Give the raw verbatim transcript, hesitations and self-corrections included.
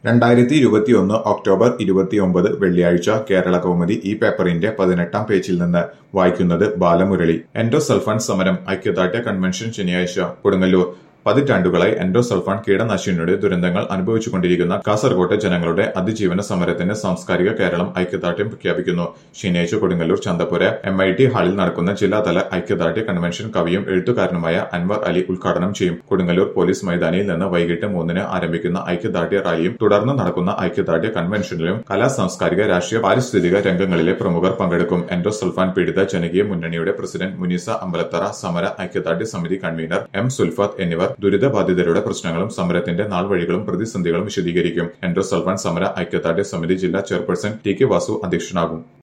രണ്ടായിരത്തി ഇരുപത്തിയൊന്ന് ഒക്ടോബർ ഇരുപത്തിയൊമ്പത് വെള്ളിയാഴ്ച കേരള കൗമുദി ഈ പേപ്പറിന്റെ പതിനെട്ടാം പേജിൽ നിന്ന് വായിക്കുന്നത് ബാലമുരളി. എൻഡോസൾഫാൻ സമരം ഐക്യദാർഢ്യ കൺവെൻഷൻ ശനിയാഴ്ച കൊടുങ്ങല്ലൂർ. പതിറ്റാണ്ടുകളായി എൻഡോസൾഫാൻ കീടനാശിനിയുടെ ദുരന്തങ്ങൾ അനുഭവിച്ചുകൊണ്ടിരിക്കുന്ന കാസർകോട്ടെ ജനങ്ങളുടെ അതിജീവന സമരത്തിന് സാംസ്കാരിക കേരളം ഐക്യദാർഢ്യം പ്രഖ്യാപിക്കുന്നു. ശനിയാഴ്ച Kodungallur Chanthapura M I T ഹാളിൽ നടക്കുന്ന ജില്ലാതല ഐക്യദാർഢ്യ കൺവെൻഷൻ കവിയും എഴുത്തുകാരനുമായ അൻവർ അലി ഉദ്ഘാടനം ചെയ്യും. കൊടുങ്ങല്ലൂർ പോലീസ് മൈതാനിയിൽ നിന്ന് വൈകിട്ട് മൂന്നിന് ആരംഭിക്കുന്ന ഐക്യദാർഢ്യ റാലിയും തുടർന്ന് നടക്കുന്ന ഐക്യദാർഢ്യ കൺവെൻഷനിലും കലാ സാംസ്കാരിക രാഷ്ട്രീയ പാരിസ്ഥിതിക രംഗങ്ങളിലെ പ്രമുഖർ പങ്കെടുക്കും. എൻഡോസൾഫാൻ പീഡിത ജനകീയ മുന്നണിയുടെ പ്രസിഡന്റ് മുനീസ അമ്പലത്തറ, സമര ഐക്യദാർഢ്യ സമിതി കൺവീനർ എം സുൽഫത്ത് എന്നിവർ ദുരിതബാധിതരുടെ പ്രശ്നങ്ങളും സമരത്തിന്റെ നാൾവഴികളും പ്രതിസന്ധികളും വിശദീകരിക്കും. എൻഡോസൾഫാൻ സമര ഐക്യദാർഢ്യ സമിതി ജില്ലാ ചെയർപേഴ്സൺ ടി കെ വാസു അധ്യക്ഷനാകും.